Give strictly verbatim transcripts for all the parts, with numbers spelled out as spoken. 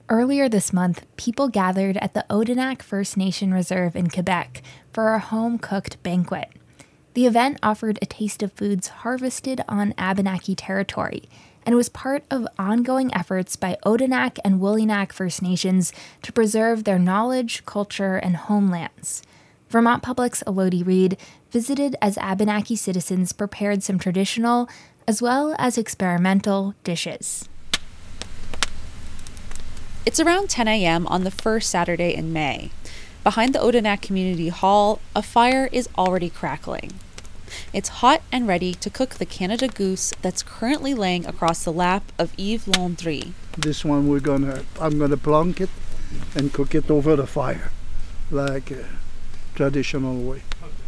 Earlier this month, people gathered at the Odanak First Nation Reserve in Quebec for a home-cooked banquet. The event offered a taste of foods harvested on Abenaki territory and was part of ongoing efforts by Odanak and Woollynak First Nations to preserve their knowledge, culture, and homelands. Vermont Public's Elodie Reed visited as Abenaki citizens prepared some traditional as well as experimental dishes. It's around ten a.m. on the first Saturday in May. Behind the Odanak Community Hall, a fire is already crackling. It's hot and ready to cook the Canada goose that's currently laying across the lap of Yves Landry. This one we're gonna, I'm gonna plonk it and cook it over the fire, like a traditional way.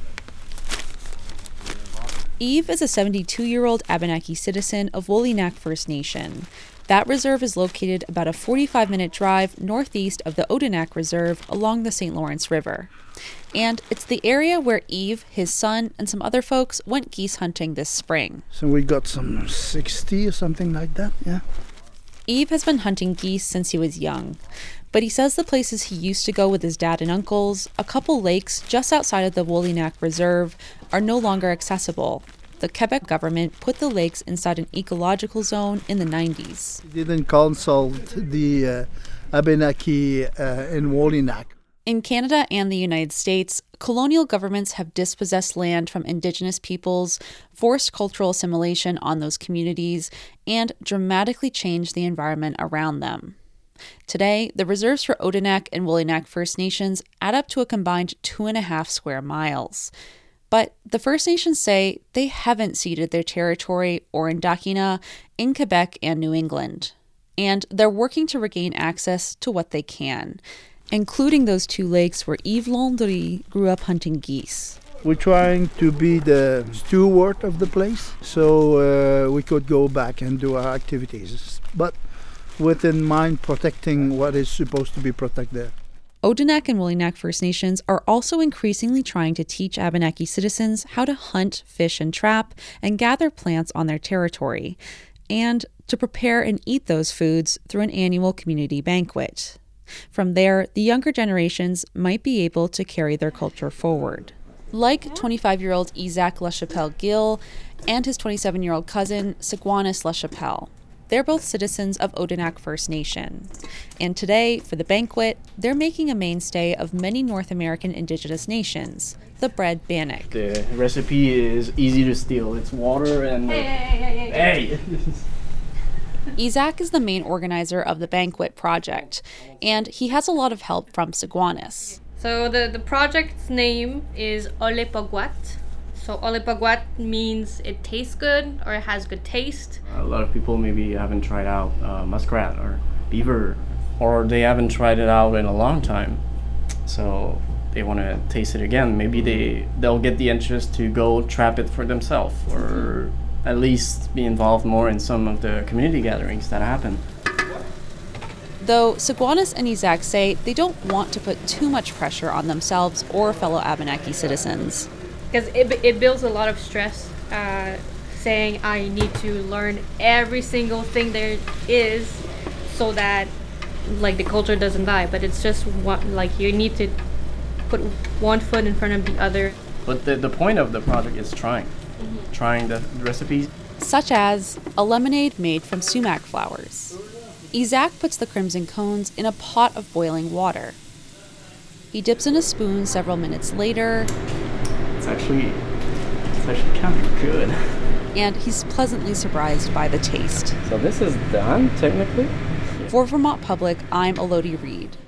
Yves is a seventy-two-year-old Abenaki citizen of Woollynak First Nation. That reserve is located about a forty-five minute drive northeast of the Odanak Reserve along the Saint Lawrence River. And it's the area where Yves, his son, and some other folks went geese hunting this spring. So we got some sixty or something like that, yeah. Yves has been hunting geese since he was young, but he says the places he used to go with his dad and uncles, a couple lakes just outside of the Woollynak Reserve, are no longer accessible. The Quebec government put the lakes inside an ecological zone in the nineties. We didn't consult the uh, Abenaki uh, in Woollynak. In Canada and the United States, colonial governments have dispossessed land from Indigenous peoples, forced cultural assimilation on those communities, and dramatically changed the environment around them. Today, the reserves for Odanak and Woollynak First Nations add up to a combined two and a half square miles. But the First Nations say they haven't ceded their territory or Indakina in Quebec and New England. And they're working to regain access to what they can, including those two lakes where Yves Landry grew up hunting geese. We're trying to be the steward of the place, so uh, we could go back and do our activities, but with in mind protecting what is supposed to be protected there. Odanak and Woollynak First Nations are also increasingly trying to teach Abenaki citizens how to hunt, fish, and trap, and gather plants on their territory, and to prepare and eat those foods through an annual community banquet. From there, the younger generations might be able to carry their culture forward. Like twenty-five-year-old Isaac LaChapelle Gill and his twenty-seven-year-old cousin, Seguanis LaChapelle. They're both citizens of Odanak First Nation. And today, for the banquet, they're making a mainstay of many North American indigenous nations, the bread bannock. The recipe is easy to steal. It's water and... Hey, hey, hey, hey, hey. Isaac is the main organizer of the banquet project, and he has a lot of help from Seguanis. So the, the project's name is Olepaguat. So Olepaguat means it tastes good or it has good taste. A lot of people maybe haven't tried out uh, muskrat or beaver, or they haven't tried it out in a long time. So they want to taste it again. Maybe they, they'll get the interest to go trap it for themselves, or at least be involved more in some of the community gatherings that happen. Though Seguanis and Isaac say they don't want to put too much pressure on themselves or fellow Abenaki citizens. Because it, it builds a lot of stress, uh, saying I need to learn every single thing there is so that like the culture doesn't die. But it's just one, like you need to put one foot in front of the other. But the, the point of the project is trying, mm-hmm. trying the recipes. Such as a lemonade made from sumac flowers. Isaac puts the crimson cones in a pot of boiling water. He dips in a spoon several minutes later. It's actually, it's actually kind of good. And he's pleasantly surprised by the taste. So this is done, technically. For Vermont Public, I'm Elodie Reed.